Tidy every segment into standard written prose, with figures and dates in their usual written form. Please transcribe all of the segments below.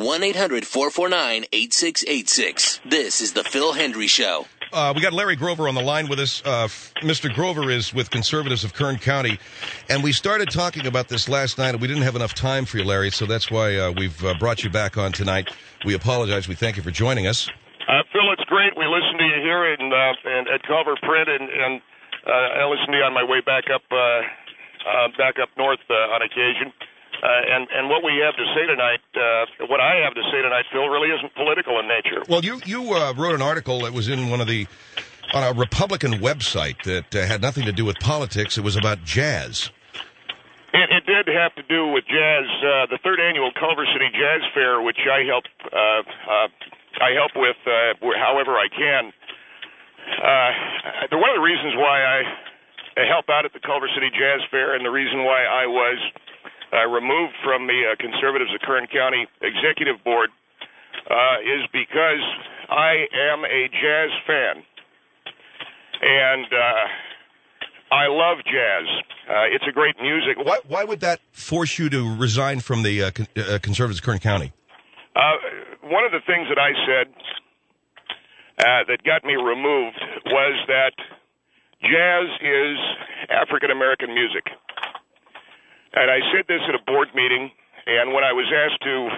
1-800-449-8686. This is the Phil Hendry Show. We got Larry Grover on the line with us. Mr. Grover is with Conservatives of Kern County, and we started talking about this last night, and we didn't have enough time for you, Larry, so that's why we've brought you back on tonight. We apologize. We thank you for joining us. Phil, it's great. We listen to you here and at Culver Print, and I listen to you on my way back up north on occasion. And what we have to say tonight, what I have to say tonight, Phil, really isn't political in nature. Well, you wrote an article that was in on a Republican website that had nothing to do with politics. It was about jazz. It did have to do with jazz. The third annual Culver City Jazz Fair, which I help with however I can. One of the reasons why I help out at the Culver City Jazz Fair, and the reason why I was removed from the Conservatives of Kern County Executive Board is because I am a jazz fan, and I love jazz. It's a great music. Why would that force you to resign from the Conservatives of Kern County? One of the things that I said that got me removed was that jazz is African-American music. And I said this at a board meeting, and when I was asked to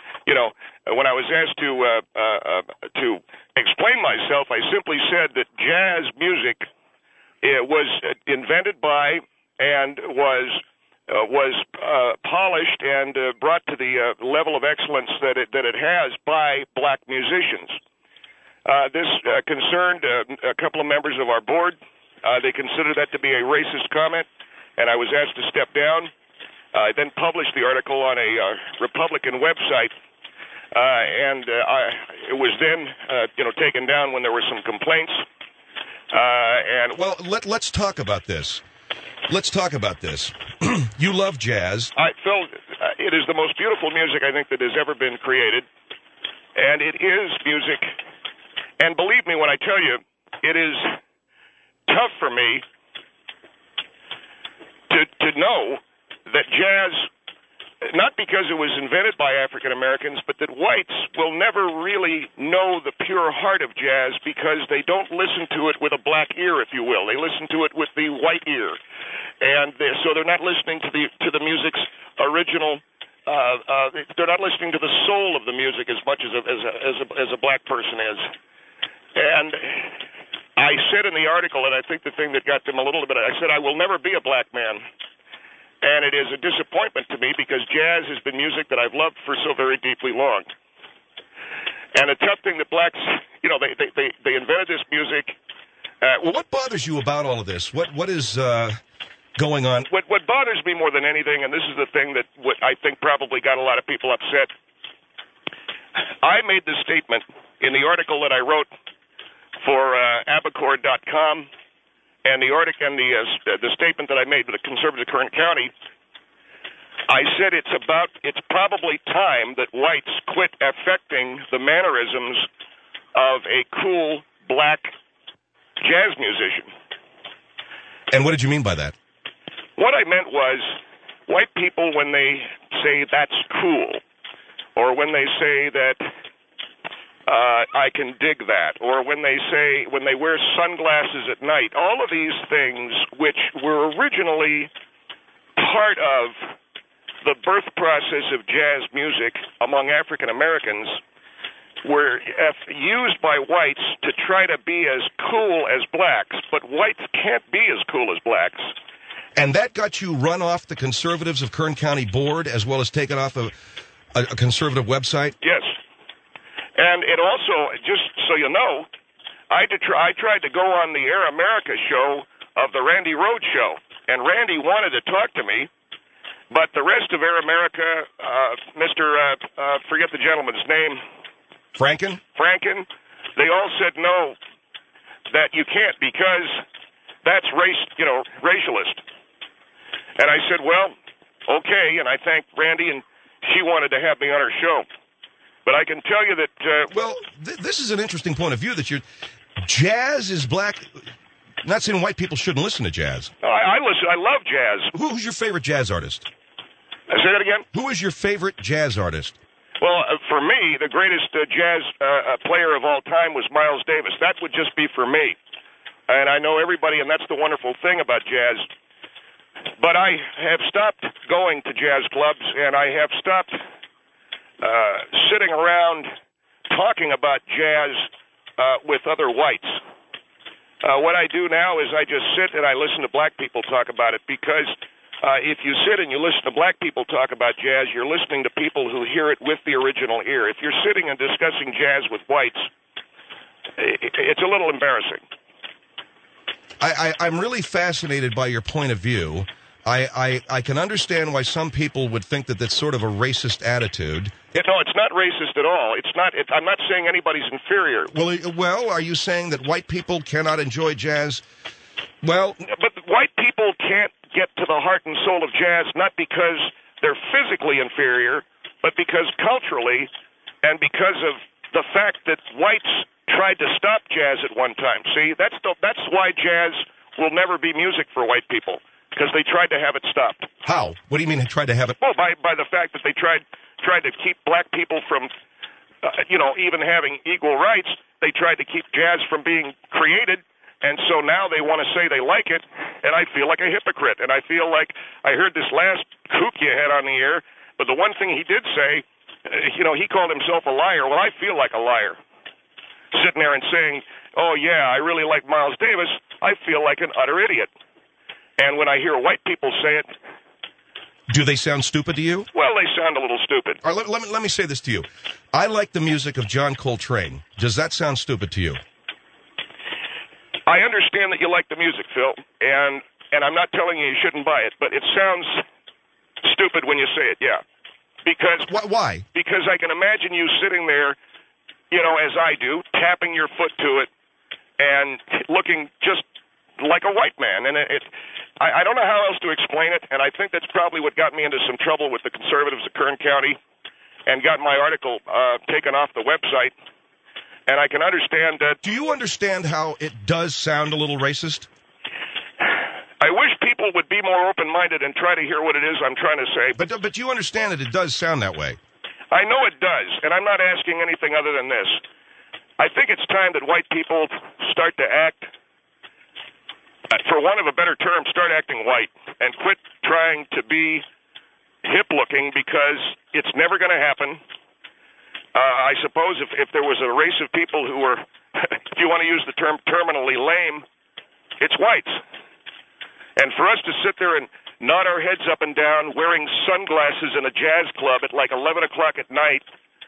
explain myself, I simply said that jazz music was invented by and was polished and brought to the level of excellence that it has by black musicians. This concerned a couple of members of our board. They considered that to be a racist comment, and I was asked to step down. I then published the article on a Republican website, and it was then taken down when there were some complaints. Let's talk about this. You love jazz. Phil, it is the most beautiful music I think that has ever been created, and it is music. And believe me when I tell you, it is tough for me to know that jazz, not because it was invented by African Americans, but that whites will never really know the pure heart of jazz because they don't listen to it with a black ear, if you will. They listen to it with the white ear, and so they're not listening to the music's original. They're not listening to the soul of the music as much as a black person is. And I said in the article, and I think the thing that got them a little bit, I said, I will never be a black man. And it is a disappointment to me because jazz has been music that I've loved for so very deeply long. And a tough thing that blacks, they invented this music. What bothers you about all of this? What is going on? What bothers me more than anything, and this is the thing that I think probably got a lot of people upset, I made the statement in the article that I wrote for Abacore.com, and the article and the statement that I made to the Conservatives of Kern County, I said it's probably time that whites quit affecting the mannerisms of a cool black jazz musician. And what did you mean by that? What I meant was white people, when they say that's cool, or when they say that I can dig that, or when they wear sunglasses at night, all of these things which were originally part of the birth process of jazz music among African Americans were used by whites to try to be as cool as blacks, but whites can't be as cool as blacks. And that got you run off the Conservatives of Kern County board as well as taken off a conservative website? Yes. And it also, just so you know, I tried to go on the Air America show of the Randy Rhoads show, and Randy wanted to talk to me, but the rest of Air America, forget the gentleman's name. Franken, they all said no, that you can't because that's racialist. And I said, well, okay, and I thanked Randy, and she wanted to have me on her show. But I can tell you that... this is an interesting point of view, that jazz is black... I'm not saying white people shouldn't listen to jazz. I listen. I love jazz. Who's your favorite jazz artist? Say that again? Who is your favorite jazz artist? Well, for me, the greatest jazz player of all time was Miles Davis. That would just be for me. And I know everybody, and that's the wonderful thing about jazz. But I have stopped going to jazz clubs, and I have stopped sitting around talking about jazz with other whites. What I do now is I just sit and I listen to black people talk about it, because if you sit and you listen to black people talk about jazz, you're listening to people who hear it with the original ear. If you're sitting and discussing jazz with whites, it's a little embarrassing. I'm really fascinated by your point of view. I can understand why some people would think that that's sort of a racist attitude. No, it's not racist at all. It's not. I'm not saying anybody's inferior. Well, are you saying that white people cannot enjoy jazz? Well, but white people can't get to the heart and soul of jazz, not because they're physically inferior, but because culturally, and because of the fact that whites tried to stop jazz at one time. See, that's why jazz will never be music for white people, because they tried to have it stopped. How? What do you mean they tried to have it? Well, by the fact that they tried to keep black people from, even having equal rights. They tried to keep jazz from being created, and so now they want to say they like it, and I feel like a hypocrite. And I feel like I heard this last kook you had on the air, but the one thing he did say, he called himself a liar. Well, I feel like a liar, sitting there and saying, oh, yeah, I really like Miles Davis. I feel like an utter idiot. And when I hear white people say it... Do they sound stupid to you? Well, they sound a little stupid. All right, let me say this to you. I like the music of John Coltrane. Does that sound stupid to you? I understand that you like the music, Phil, and I'm not telling you shouldn't buy it, but it sounds stupid when you say it, yeah. Because why? Because I can imagine you sitting there, as I do, tapping your foot to it and looking just like a white man. And I don't know how else to explain it, and I think that's probably what got me into some trouble with the conservatives of Kern County and got my article taken off the website. And I can understand that... Do you understand how it does sound a little racist? I wish people would be more open-minded and try to hear what it is I'm trying to say. But you understand that it does sound that way. I know it does, and I'm not asking anything other than this. I think it's time that white people start to act, for want of a better term, start acting white and quit trying to be hip-looking, because it's never going to happen. I suppose if there was a race of people who were, if you want to use the term terminally lame, it's whites. And for us to sit there and nod our heads up and down wearing sunglasses in a jazz club at like 11 o'clock at night,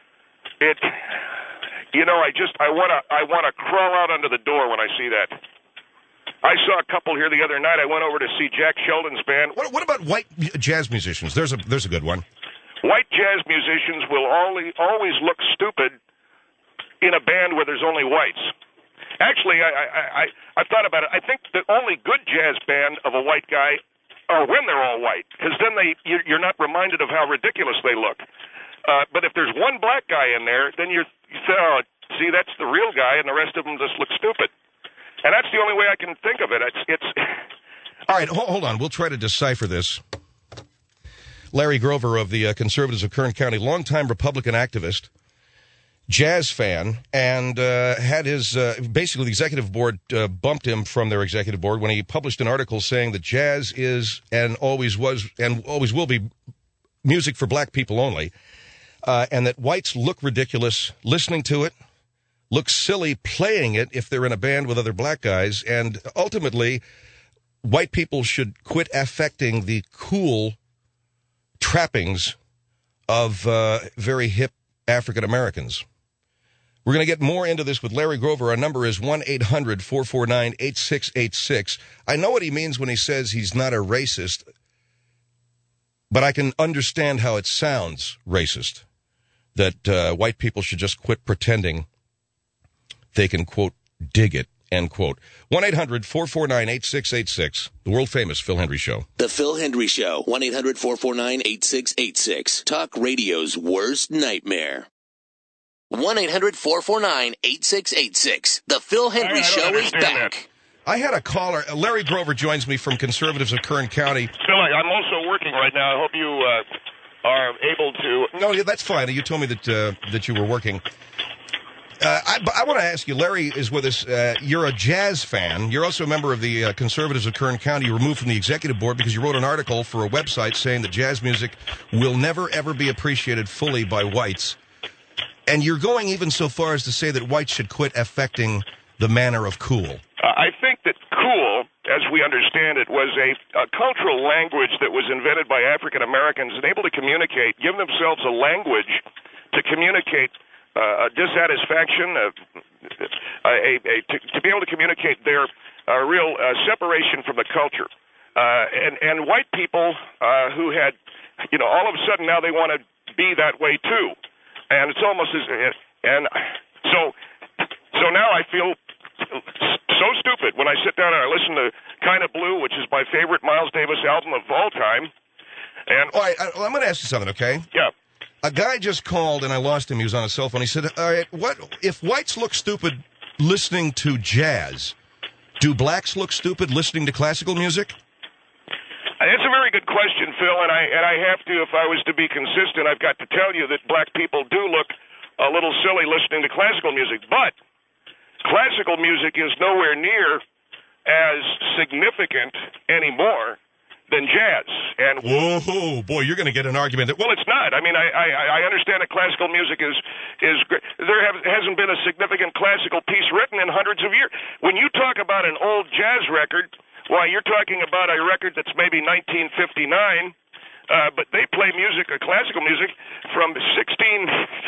I want to crawl out under the door when I see that. I saw a couple here the other night. I went over to see Jack Sheldon's band. What about white jazz musicians? There's a good one. White jazz musicians will always look stupid in a band where there's only whites. Actually, I thought about it. I think the only good jazz band of a white guy are when they're all white, because then you're not reminded of how ridiculous they look. But if there's one black guy in there, then you say, oh, see, that's the real guy, and the rest of them just look stupid. And that's the only way I can think of it. It's All right, hold on. We'll try to decipher this. Larry Grover of the Conservatives of Kern County, longtime Republican activist, jazz fan, and had his, basically the executive board bumped him from their executive board when he published an article saying that jazz is and always was and always will be music for black people only, and that whites look ridiculous listening to it, look silly playing it if they're in a band with other black guys, and ultimately white people should quit affecting the cool trappings of very hip African Americans. We're going to get more into this with Larry Grover. Our number is 1-800-449-8686. I know what he means when he says he's not a racist, but I can understand how it sounds racist, that white people should just quit pretending they can, quote, dig it, end quote. 1-800-449-8686, the world-famous Phil Hendry Show. The Phil Hendry Show, 1-800-449-8686. Talk radio's worst nightmare. 1-800-449-8686. The Phil Hendry Show is back. I had a caller. Larry Grover joins me from Conservatives of Kern County. Phil, I'm also working right now. I hope you are able to. No, yeah, that's fine. You told me that you were working. I want to ask you, Larry is with us. You're a jazz fan. You're also a member of the Conservatives of Kern County. You were removed from the executive board because you wrote an article for a website saying that jazz music will never, ever be appreciated fully by whites. And you're going even so far as to say that whites should quit affecting the manner of cool. I think that cool, as we understand it, was a cultural language that was invented by African Americans and able to communicate, give themselves a language to communicate a dissatisfaction, to be able to communicate their real separation from the culture. And white people who had, all of a sudden now they want to be that way too. And it's almost as, and so now I feel so stupid when I sit down and I listen to Kind of Blue, which is my favorite Miles Davis album of all time. And all right, I'm going to ask you something, okay? Yeah. A guy just called, and I lost him. He was on a cell phone. He said, all right, what if whites look stupid listening to jazz, do blacks look stupid listening to classical music? That's a very good question, Phil, and I have to, if I was to be consistent, I've got to tell you that black people do look a little silly listening to classical music, but classical music is nowhere near as significant anymore than jazz. And whoa, boy, you're going to get an argument. Well, it's not. I mean, I understand that classical music is great. There hasn't been a significant classical piece written in hundreds of years. When you talk about an old jazz record, why, you're talking about a record that's maybe 1959, but they play music, classical music, from 1616.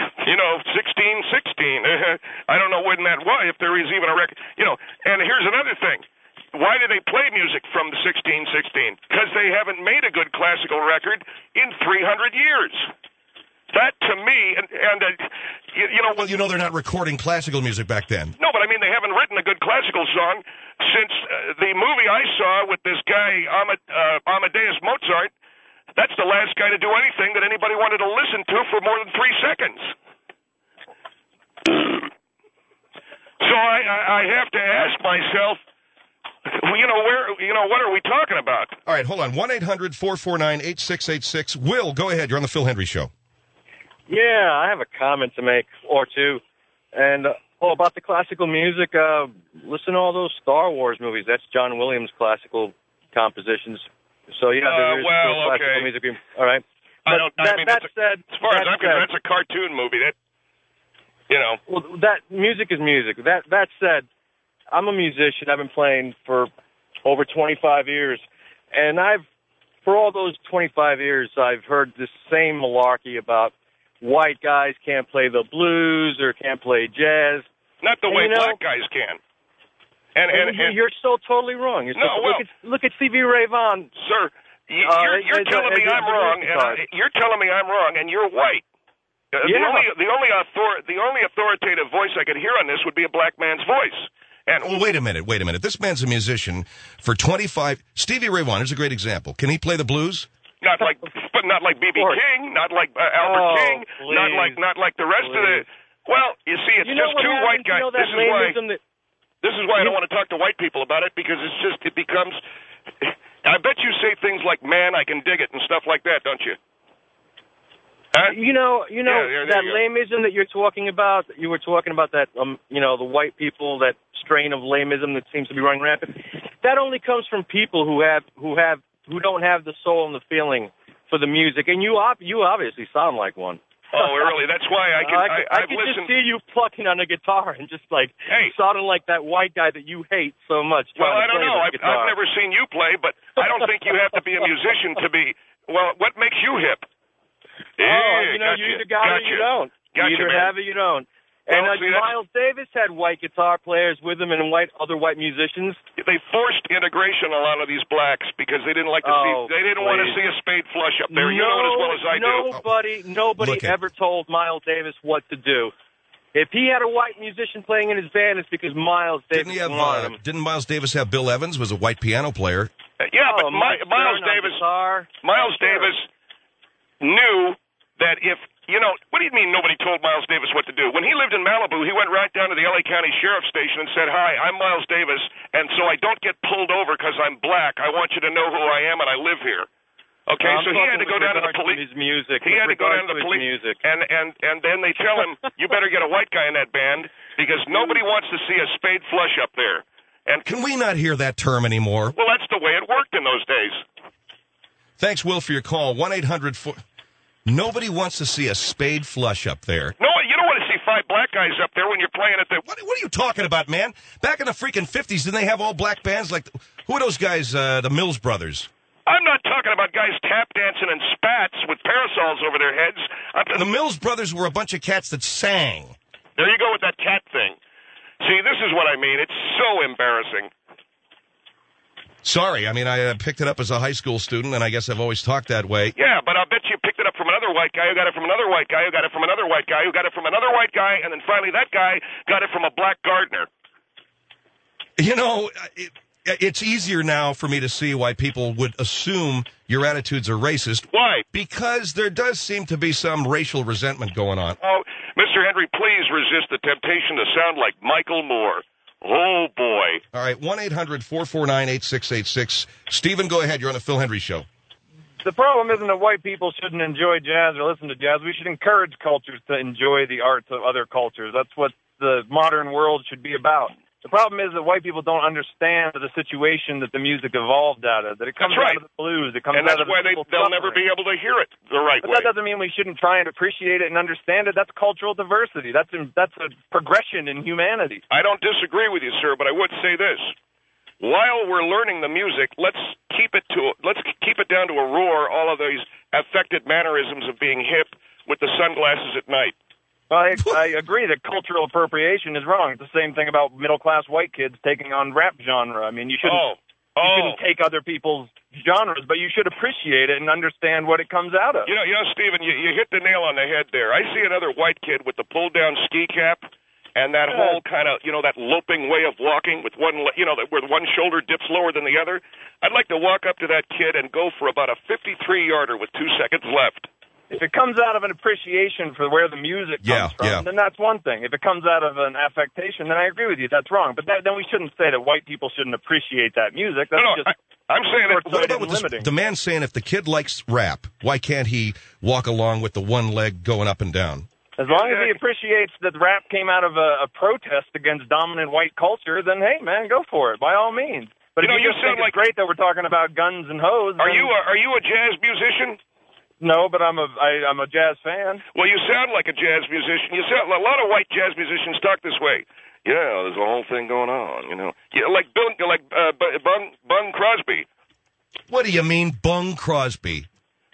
I don't know when that was, if there is even a record. And here's another thing. Why do they play music from the 1616? Because they haven't made a good classical record in 300 years. That, to me, Well, they're not recording classical music back then. No, but I mean, they haven't written a good classical song since the movie I saw with this guy, Amadeus Mozart. That's the last guy to do anything that anybody wanted to listen to for more than 3 seconds. So I have to ask myself, what are we talking about? All right, hold on. 1-800-449-8686. Will, go ahead. You're on the Phil Hendry Show. Yeah, I have a comment to make or two. And, about the classical music, listen to all those Star Wars movies. That's John Williams' classical compositions. So, yeah, there's classical music. All right. But as far as I'm concerned, that's a cartoon movie. Well, that music is music. That said, I'm a musician. I've been playing for over 25 years. And for all those 25 years, I've heard the same malarkey about white guys can't play the blues or can't play jazz. Not the way black guys can. And you're so totally wrong. Look at Stevie Ray Vaughan. Sir, you're telling me I'm wrong, and you're telling me I'm wrong, and you're white. The only authoritative voice I could hear on this would be a black man's voice. And wait a minute. This man's a musician for 25. Stevie Ray Vaughan is a great example. Can he play the blues? Not like B.B. King, not like Albert King, please. not like the rest of the. Well, you see, it's just two white guys. This is why I don't want to talk to white people about it, because it becomes. I bet you say things like "man, I can dig it" and stuff like that, don't you? Huh? That lameism that you're talking about. You were talking about that. The white people, that strain of lameism that seems to be running rampant. That only comes from people who don't have the soul and the feeling for the music, and you obviously sound like one. Oh, really? That's why I can just see you plucking on a guitar and just sounding like that white guy that you hate so much. Well, I don't know. I've never seen you play, but I don't think you have to be a musician to be. Well, what makes you hip? You either got it or you don't. You either have it or you don't. And Miles Davis had white guitar players with him and other white musicians. They forced integration a lot of these blacks because they didn't like to see. They didn't want to see a spade flush up there. You know it as well as I do. Nobody ever told Miles Davis what to do. If he had a white musician playing in his band, it's because Miles Davis wanted him. Didn't Miles Davis have Bill Evans, was a white piano player? But Miles Davis knew that if. What do you mean nobody told Miles Davis what to do? When he lived in Malibu, he went right down to the L.A. County Sheriff's Station and said, "Hi, I'm Miles Davis, and so I don't get pulled over because I'm black. I want you to know who I am, and I live here." Okay, so he had to go down to the police. Music. He had to go down to the police, and then they tell him, "You better get a white guy in that band because nobody wants to see a spade flush up there." And can we not hear that term anymore? Well, that's the way it worked in those days. Thanks, Will, for your call. 1-800. Nobody wants to see a spade flush up there. No, you don't want to see 5 black guys up there when you're playing at the. What are you talking about, man? Back in the freaking 50s, didn't they have all black bands? Like, who are those guys? The Mills Brothers. I'm not talking about guys tap dancing and spats with parasols over their heads. The Mills Brothers were a bunch of cats that sang. There you go with that cat thing. See, this is what I mean. It's so embarrassing. Sorry, I mean, I picked it up as a high school student, and I guess I've always talked that way. Yeah, but I bet you picked it up from another white guy who got it from another white guy who got it from another white guy who got it from another white guy, and then finally that guy got it from a black gardener. You know, it's easier now for me to see why people would assume your attitudes are racist. Why? Because there does seem to be some racial resentment going on. Oh, Mr. Henry, please resist the temptation to sound like Michael Moore. Oh, boy. All right, 1-800-449-8686. Stephen, go ahead. You're on the Phil Hendry Show. The problem isn't that white people shouldn't enjoy jazz or listen to jazz. We should encourage cultures to enjoy the arts of other cultures. That's what the modern world should be about. The problem is that white people don't understand the situation that the music evolved out of, that it comes out of the blues, it comes out of the and that's why they'll never be able to hear it the right way. But that doesn't mean we shouldn't try and appreciate it and understand it. That's cultural diversity. That's a progression in humanity. I don't disagree with you, sir, but I would say this. While we're learning the music, let's keep it down to a roar, all of these affected mannerisms of being hip with the sunglasses at night. Well, I agree that cultural appropriation is wrong. It's the same thing about middle-class white kids taking on rap genre. I mean, you shouldn't take other people's genres, but you should appreciate it and understand what it comes out of. You know, Stephen, you hit the nail on the head there. I see another white kid with the pulled-down ski cap and that whole kind of, that loping way of walking with one, where one shoulder dips lower than the other. I'd like to walk up to that kid and go for about a 53-yarder with 2 seconds left. If it comes out of an appreciation for where the music comes from, then that's one thing. If it comes out of an affectation, then I agree with you. That's wrong. But then we shouldn't say that white people shouldn't appreciate that music. That's I'm saying that. What about the man saying if the kid likes rap, why can't he walk along with the one leg going up and down? As long as he appreciates that rap came out of a protest against dominant white culture, then hey, man, go for it by all means. But if you think it's great that we're talking about guns and hoes, are you a jazz musician? No, but I'm a jazz fan. Well, you sound like a jazz musician. A lot of white jazz musicians talk this way. Yeah, there's a whole thing going on, Yeah, like Bung Crosby. What do you mean, Bung Crosby?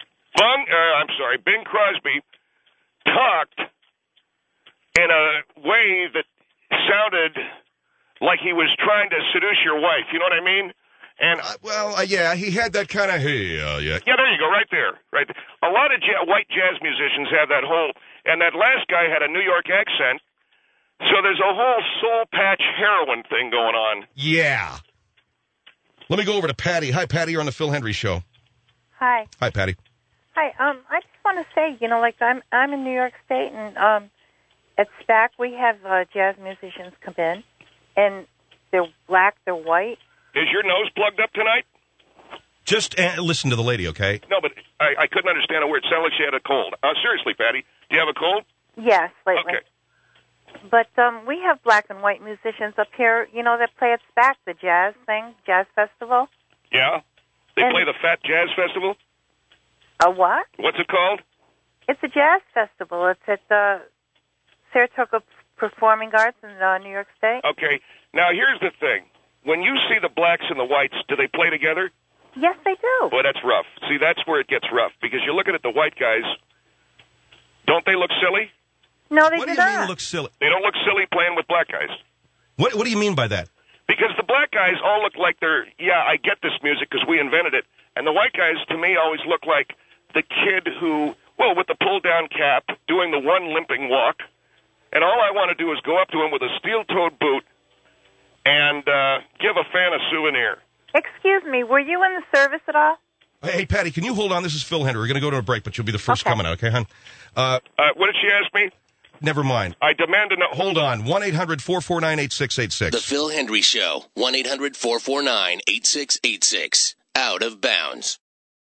Bing Crosby talked in a way that sounded like he was trying to seduce your wife. You know what I mean? And yeah, he had that kind of Yeah, there you go, right there. A lot of white jazz musicians have that whole, and that last guy had a New York accent, so there's a whole soul patch heroin thing going on. Yeah. Let me go over to Patty. Hi, Patty. You're on the Phil Hendry Show. Hi. Hi, Patty. Hi. I just want to say, I'm in New York State, and at SPAC we have jazz musicians come in, and they're black, they're white. Is your nose plugged up tonight? Just listen to the lady, okay? No, but I couldn't understand a word. It sounded like she had a cold. Seriously, Patty, do you have a cold? Yes, lately. Okay. But we have black and white musicians up here, that play at SPAC, the jazz festival. Yeah? They play the Fat Jazz Festival? A what? What's it called? It's a jazz festival. It's at the Saratoga Performing Arts in New York State. Okay. Now, here's the thing. When you see the blacks and the whites, do they play together? Yes, they do. Boy, that's rough. See, that's where it gets rough, because you're looking at the white guys. Don't they look silly? No, they do not. What do you mean look silly? They don't look silly playing with black guys. What do you mean by that? Because the black guys all look like I get this music because we invented it. And the white guys, to me, always look like the kid who, with the pull-down cap, doing the one limping walk. And all I want to do is go up to him with a steel-toed boot and give a fan a souvenir. Excuse me, were you in the service at all? Hey, Patty, can you hold on? This is Phil Hendry. We're going to go to a break, but you'll be the first coming out, okay, hon? What did she ask me? Never mind. I demand to know. Hold on. 1-800-449-8686. The Phil Hendry Show. 1-800-449-8686. Out of bounds.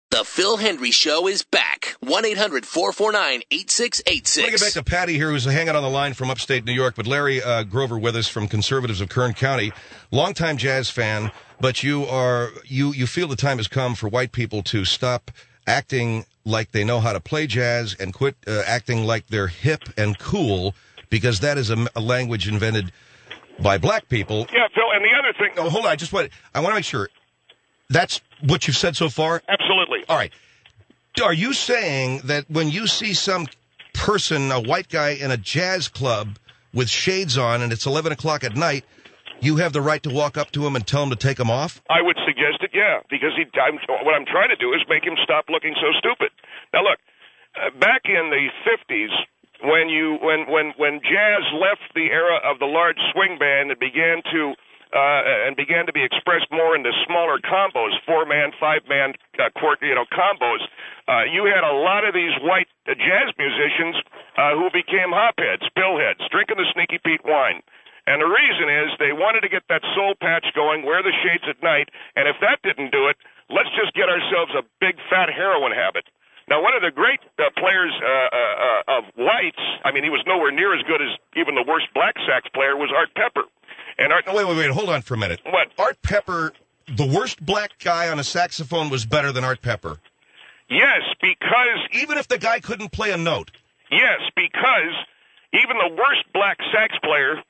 The Phil Hendry Show is back. 1-800-449-8686. I want to get back to Patty here, who's hanging on the line from upstate New York, but Larry Grover with us from Conservatives of Kern County. Longtime jazz fan, but you feel the time has come for white people to stop acting like they know how to play jazz and quit acting like they're hip and cool, because that is a language invented by black people. Yeah, Phil, and the other thing... Oh, hold on, I want to make sure. That's what you've said so far? Absolutely. All right. Are you saying that when you see some person, a white guy in a jazz club with shades on, and it's 11 o'clock at night, you have the right to walk up to him and tell him to take them off? I would suggest it, yeah, because what I'm trying to do is make him stop looking so stupid. Now, look, back in the 50s, when jazz left the era of the large swing band and began to be expressed more into smaller combos, 4-man, 5-man, combos. You had a lot of these white jazz musicians who became hopheads, billheads, drinking the Sneaky Pete wine. And the reason is they wanted to get that soul patch going, wear the shades at night, and if that didn't do it, let's just get ourselves a big fat heroin habit. Now, one of the great players of whites, I mean, he was nowhere near as good as even the worst black sax player, was Art Pepper. And Wait, hold on for a minute. What? Art Pepper, the worst black guy on a saxophone, was better than Art Pepper. Yes, because... Even if the guy couldn't play a note. Yes, because even the worst black sax player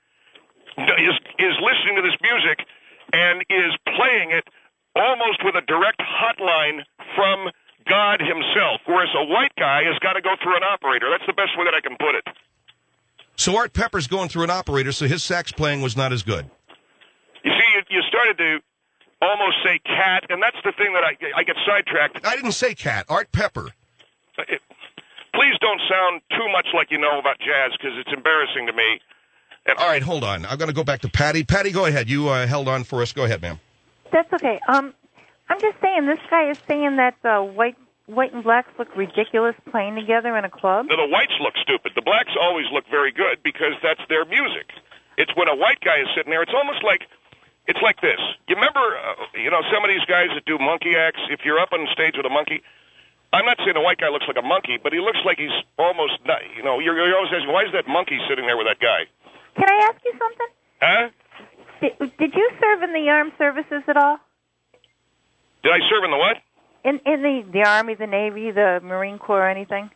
is listening to this music and is playing it almost with a direct hotline from God himself, whereas a white guy has got to go through an operator. That's the best way that I can put it. So Art Pepper's going through an operator, so his sax playing was not as good. You see, you started to almost say cat, and that's the thing that I get sidetracked. I didn't say cat. Art Pepper. Please don't sound too much like you know about jazz, because it's embarrassing to me. And all right, hold on. I'm going to go back to Patty. Patty, go ahead. You held on for us. Go ahead, ma'am. That's okay. I'm just saying, this guy is saying that white and blacks look ridiculous playing together in a club. No, the whites look stupid. The blacks always look very good because that's their music. It's when a white guy is sitting there, it's almost like, it's like this. You remember, some of these guys that do monkey acts, if you're up on stage with a monkey, I'm not saying a white guy looks like a monkey, but he looks like he's almost, you're always asking, why is that monkey sitting there with that guy? Can I ask you something? Huh? Did you serve in the armed services at all? Did I serve in the what? In the Army, the Navy, the Marine Corps, or anything?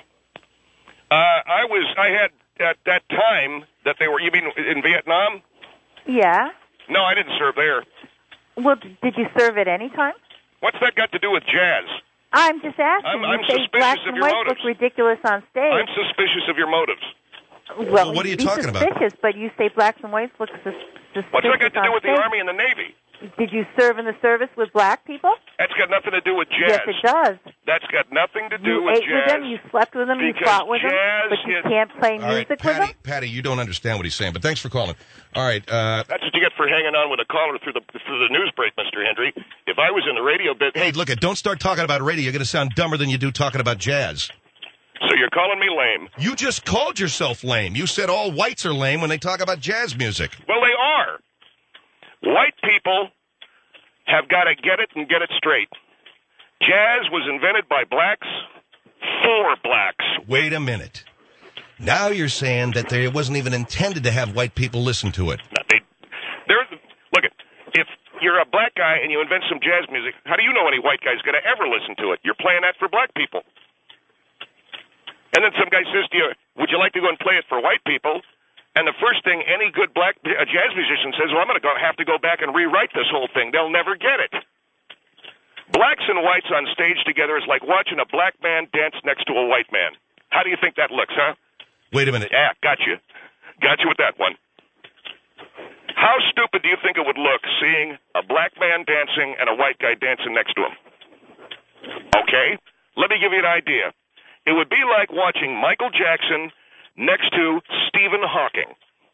I had, at that time, that they were, you mean in Vietnam? Yeah. No, I didn't serve there. Well, did you serve at any time? What's that got to do with jazz? I'm just asking. I'm you say suspicious blacks of and your whites motives. look ridiculous on stage. I'm suspicious of your motives. Well, what are you be talking about? Suspicious, but you say blacks and whites look suspicious. What's that got to do with stage? the Army and the Navy? Did you serve in the service with black people? That's got nothing to do with jazz. Yes, it does. That's got nothing to do You with ate jazz. with them, you slept with them, you Because fought with them, jazz but you is- can't play All right, music with them? Patty, you don't understand what he's saying, but thanks for calling. All right. That's what you get for hanging on with a caller through the news break, Mr. Hendry. If I was in the radio business... Hey, look, don't start talking about radio. You're going to sound dumber than you do talking about jazz. So you're calling me lame? You just called yourself lame. You said all whites are lame when they talk about jazz music. Well, they are. White people have got to get it and get it straight. Jazz was invented by blacks for blacks. Wait a minute. Now you're saying that it wasn't even intended to have white people listen to it. Look, if you're a black guy and you invent some jazz music, how do you know any white guy's going to ever listen to it? You're playing that for black people. And then some guy says to you, would you like to go and play it for white people? And the first thing any good black jazz musician says, well, I'm going to have to go back and rewrite this whole thing. They'll never get it. Blacks and whites on stage together is like watching a black man dance next to a white man. How do you think that looks, huh? Wait a minute. Yeah, got you. Got you with that one. How stupid do you think it would look seeing a black man dancing and a white guy dancing next to him? Okay, let me give you an idea. It would be like watching Michael Jackson next to Stephen Hawking.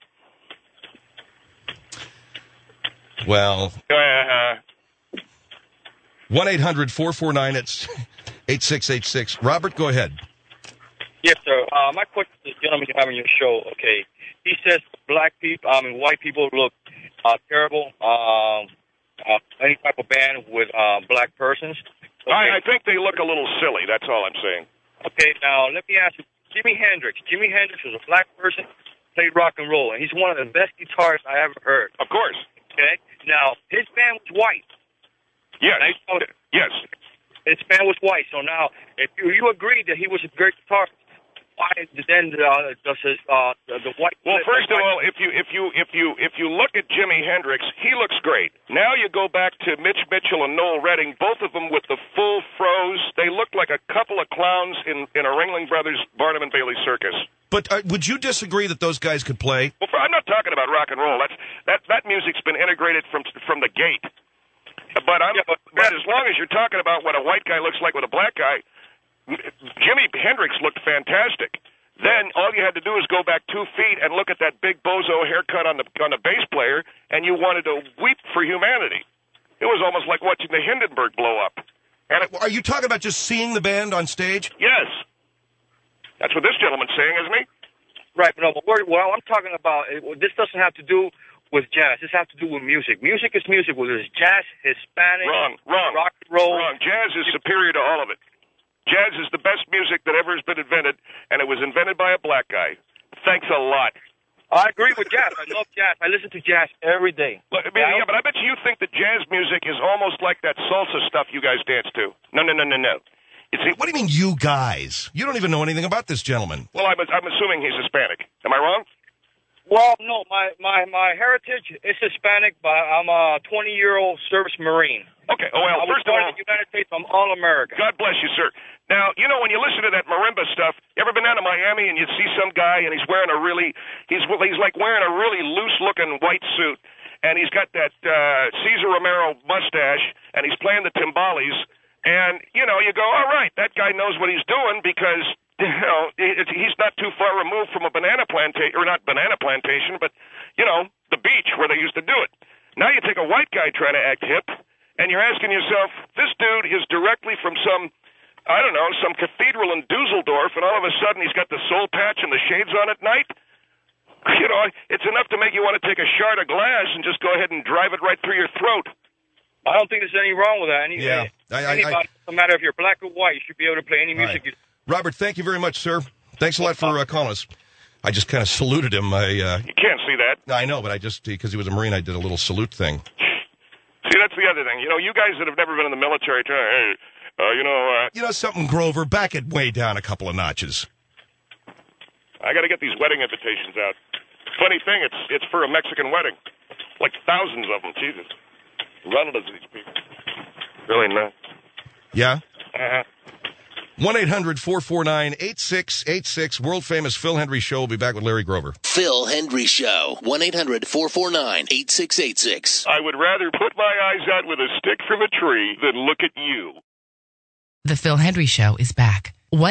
Well, 1-800-449-8686. Robert, go ahead. Yes, sir. My question to the gentleman you have on your show, okay, he says white people look terrible, any type of band with black persons. Okay? I think they look a little silly. That's all I'm saying. Okay, now let me ask you, Jimi Hendrix. Jimi Hendrix was a black person, played rock and roll, and he's one of the best guitarists I ever heard. Of course. Okay? Now, his band was white. Yes. Yes. His band was white. So now, if you agreed that he was a great guitarist, why then does the white? Well, first of all, if you look at Jimi Hendrix, he looks great. Now you go back to Mitch Mitchell and Noel Redding, both of them with the full froze. They look like a couple of clowns in a Ringling Brothers Barnum and Bailey circus. But would you disagree that those guys could play? Well, I'm not talking about rock and roll. That music's been integrated from the gate. But as long as you're talking about what a white guy looks like with a black guy, Jimi Hendrix looked fantastic. Then all you had to do is go back 2 feet and look at that big bozo haircut on the bass player, and you wanted to weep for humanity. It was almost like watching the Hindenburg blow up. And Are you talking about just seeing the band on stage? Yes. That's what this gentleman's saying, isn't he? Right, no, but what I'm talking about, this doesn't have to do with jazz. This has to do with music. Music is music, whether it's jazz, Hispanic, Wrong. rock and roll. Wrong. Jazz is superior to all of it. Jazz is the best music that ever has been invented, and it was invented by a black guy. Thanks a lot. I agree with jazz. I love jazz. I listen to jazz every day. But I bet you think that jazz music is almost like that salsa stuff you guys dance to. No. What do you mean, you guys? You don't even know anything about this gentleman. Well, I'm assuming he's Hispanic. Am I wrong? Well, no, my heritage is Hispanic, but I'm a 20-year-old service Marine. Okay. Oh, well, first of all, in the United States, I'm all-American. God bless you, sir. Now, you know, when you listen to that marimba stuff, you ever been down to Miami and you see some guy and he's wearing he's like wearing a really loose-looking white suit, and he's got that Cesar Romero mustache, and he's playing the timbales, and, you know, you go, all right, that guy knows what he's doing because, you know, he's not too far removed from a banana plantation, or not banana plantation, but, you know, the beach where they used to do it. Now you take a white guy trying to act hip, and you're asking yourself, this dude is directly from some cathedral in Dusseldorf, and all of a sudden he's got the soul patch and the shades on at night? You know, it's enough to make you want to take a shard of glass and just go ahead and drive it right through your throat. I don't think there's any wrong with that. Anybody, no matter if you're black or white, you should be able to play any music. Right. Robert, thank you very much, sir. Thanks a lot for calling us. I just kind of saluted him. You can't see that. I know, but because he was a Marine, I did a little salute thing. See, that's the other thing. You know, you guys that have never been in the military, you know something, Grover? Back it way down a couple of notches. I got to get these wedding invitations out. Funny thing, it's for a Mexican wedding, like thousands of them. Jesus, relatives of these people. Really not. Yeah. 1-800-449-8686. World-famous Phil Hendry Show. We'll be back with Larry Grover. Phil Hendry Show. 1-800-449-8686. I would rather put my eyes out with a stick from a tree than look at you. The Phil Hendry Show is back.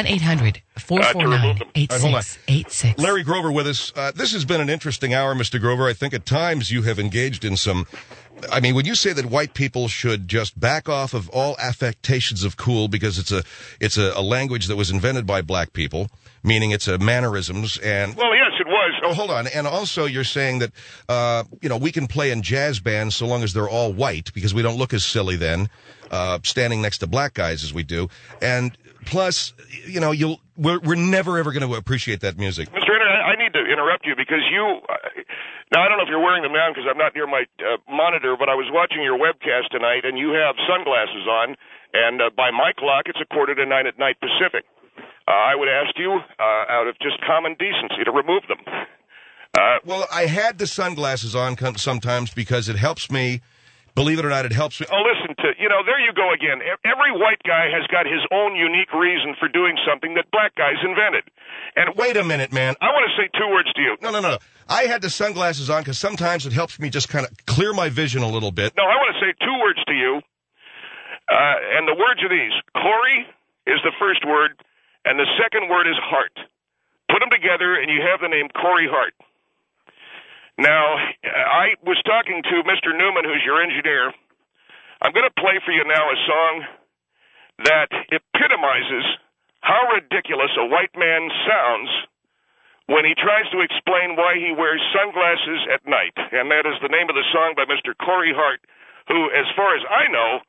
1-800-449-8686. Larry Grover with us. This has been an interesting hour, Mr. Grover. I think at times you have engaged in some... I mean, when you say that white people should just back off of all affectations of cool because it's a language that was invented by black people, meaning it's a mannerisms and... Well, yes, it was. Oh, hold on. And also you're saying that, we can play in jazz bands so long as they're all white because we don't look as silly then, standing next to black guys as we do. And plus, we're never, ever going to appreciate that music. Mr. Henry, I need to interrupt you because now I don't know if you're wearing them now because I'm not near my monitor, but I was watching your webcast tonight, and you have sunglasses on, and by my clock, it's 8:45 at night Pacific. I would ask you, out of just common decency, to remove them. Well, I had the sunglasses on sometimes because it helps me. Believe it or not, it helps me. Oh, listen there you go again. Every white guy has got his own unique reason for doing something that black guys invented. And wait a minute, man. I want to say 2 words to you. No. I had the sunglasses on because sometimes it helps me just kind of clear my vision a little bit. No, I want to say 2 words to you. And the words are these. Corey is the first word, and the second word is Hart. Put them together, and you have the name Corey Hart. Now, I was talking to Mr. Newman, who's your engineer. I'm going to play for you now a song that epitomizes how ridiculous a white man sounds when he tries to explain why he wears sunglasses at night. And that is the name of the song by Mr. Corey Hart, who, as far as I know,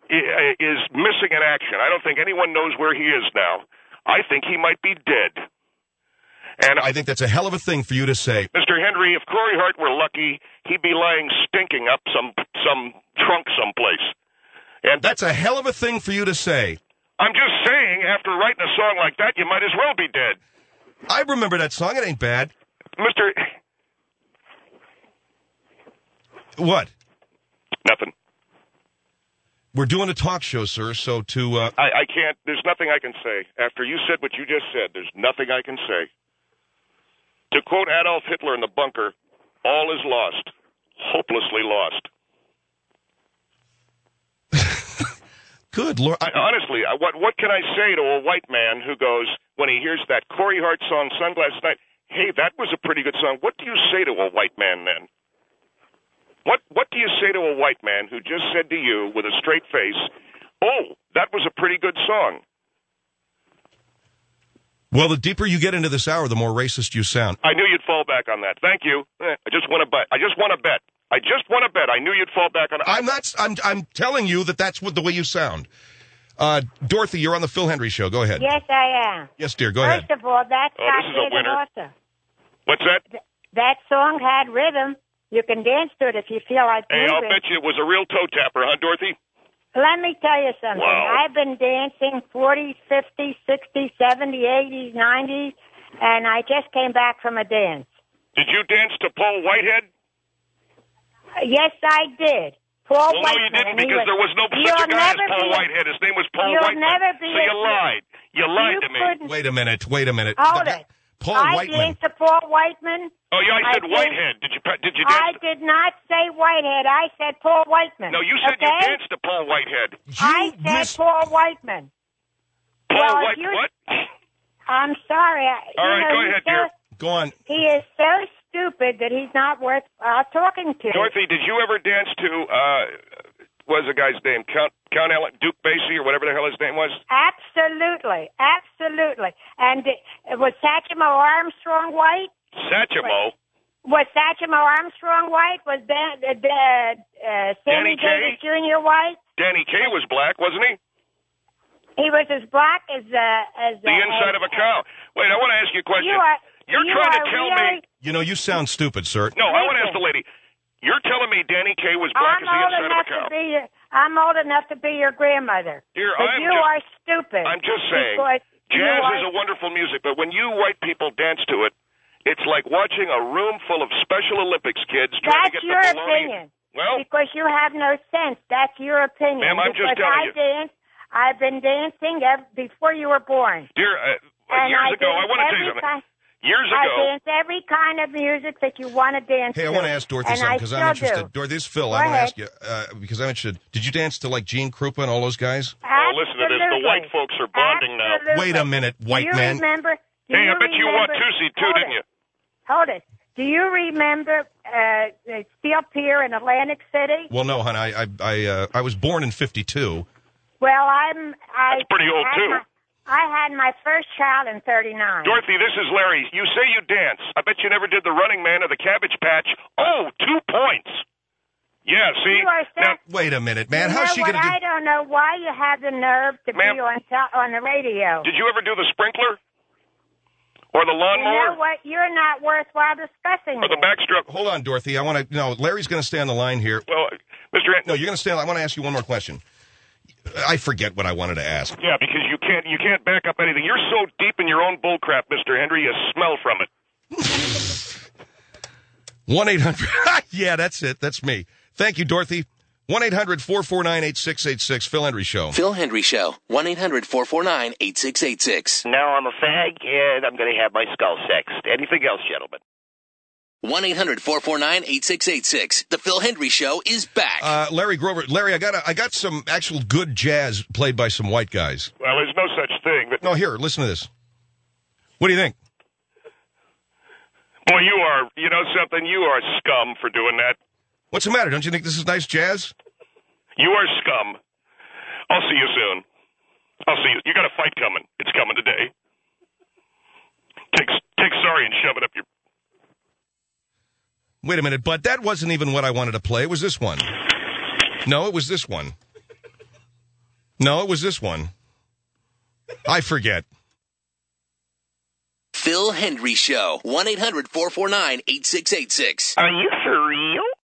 is missing in action. I don't think anyone knows where he is now. I think he might be dead. And I think that's a hell of a thing for you to say. Mr. Henry, if Corey Hart were lucky, he'd be lying stinking up some trunk someplace. And that's a hell of a thing for you to say. I'm just saying, after writing a song like that, you might as well be dead. I remember that song. It ain't bad. Mr. What? Nothing. We're doing a talk show, sir, so to... I can't... There's nothing I can say. After you said what you just said, there's nothing I can say. To quote Adolf Hitler in The Bunker, all is lost. Hopelessly lost. Good Lord. Honestly, what can I say to a white man who goes, when he hears that Corey Hart song, Sunglasses Night, hey, that was a pretty good song. What do you say to a white man then? What do you say to a white man who just said to you with a straight face, oh, that was a pretty good song? Well, the deeper you get into this hour, the more racist you sound. I knew you'd fall back on that. Thank you. I just want to bet. I just want to bet. I knew you'd fall back on it. I'm telling you that that's the way you sound. Dorothy, you're on the Phil Hendry Show. Go ahead. Yes, I am. Yes, dear. Go ahead. First of all, that's this is a winner. also. What's that? That song had rhythm. You can dance to it if you feel like Hey, moving. I'll bet you it was a real toe tapper, huh, Dorothy? Let me tell you something. Wow. I've been dancing 40s, 50s, 60s, 70s, 80s, 90s, and I just came back from a dance. Did you dance to Paul Whitehead? Yes, I did. Paul Well, no, you didn't, because there was no such a guy as Paul Whitehead. His name was Paul Whiteman. So you lied. You lied to me. Wait a minute. Hold it. Paul I Whiteman. danced to Paul Whiteman. Oh, yeah, I said Whitehead. Did you dance? I did not say Whitehead. I said Paul Whiteman. No, you said you danced to Paul Whitehead. I said Paul Whiteman. Paul Whiteman, what? I'm sorry. All right, go ahead, dear. Go on. He is so stupid that he's not worth talking to. Dorothy, did you ever dance to, what was the guy's name? Count Duke Basie or whatever the hell his name was? Absolutely. And was Satchmo Armstrong white? Satchmo? Was Satchmo Armstrong white? Was Sammy Davis Jr. white? Danny Kaye was black, wasn't he? He was as black as the inside of a cow. Wait, I want to ask you a question. You're trying to tell me... You know, you sound stupid, sir. No, I want to ask the lady. You're telling me Danny Kaye was black as the inside of a cow? I'm old enough to be your grandmother. Dear, but you are stupid. I'm just saying, jazz is a wonderful music, but when you white people dance to it, it's like watching a room full of Special Olympics kids trying to get the baloney. That's your opinion. Well, because you have no sense. That's your opinion. Ma'am, I'm just telling you. I've been dancing before you were born. Dear, years ago, I want to tell you something. Years ago, I dance every kind of music that you want to dance to. Hey, I want to ask Dorothy something because I'm interested. Dorothy, this is Phil. I want to ask you because I'm interested. Did you dance to like Gene Krupa and all those guys? Oh, listen to this. The white folks are bonding now. Wait a minute, white man. Remember? Hey, I bet you want Tootsie too, didn't you? Hold it. Do you remember Steel Pier in Atlantic City? Well, no, hon. I was born in '52. Well, That's pretty old too. I had my first child in 39. Dorothy, this is Larry. You say you dance. I bet you never did the Running Man or the Cabbage Patch. Oh, 2 points. Yeah, see? Now, wait a minute, man. How's she going to do... I don't know why you have the nerve to be on the radio. Did you ever do the sprinkler? Or the lawnmower? You know what? You're not worthwhile discussing Or the backstroke? Hold on, Dorothy. I want to... No, Larry's going to stay on the line here. Well, Mr. No, you're going to stay on... I want to ask you one more question. I forget what I wanted to ask. Yeah, because you can't back up anything. You're so deep in your own bullcrap, Mr. Henry, you smell from it. 1-800... Yeah, that's it. That's me. Thank you, Dorothy. 1-800-449-8686. Phil Hendry Show. Phil Hendry Show. 1-800-449-8686. Now I'm a fag, and I'm going to have my skull sexed. Anything else, gentlemen? 1-800-449-8686. The Phil Hendry Show is back. Larry Grover. Larry, I got some actual good jazz played by some white guys. Well, there's no such thing. But... No, here, listen to this. What do you think? Boy, you know something? You are scum for doing that. What's the matter? Don't you think this is nice jazz? You are scum. I'll see you soon. I'll see you. You got a fight coming. It's coming today. Take sorry and shove it up your... Wait a minute, but that wasn't even what I wanted to play. It was this one. No, it was this one. No, it was this one. I forget. Phil Hendry Show. 1-800-449-8686. Are you for real?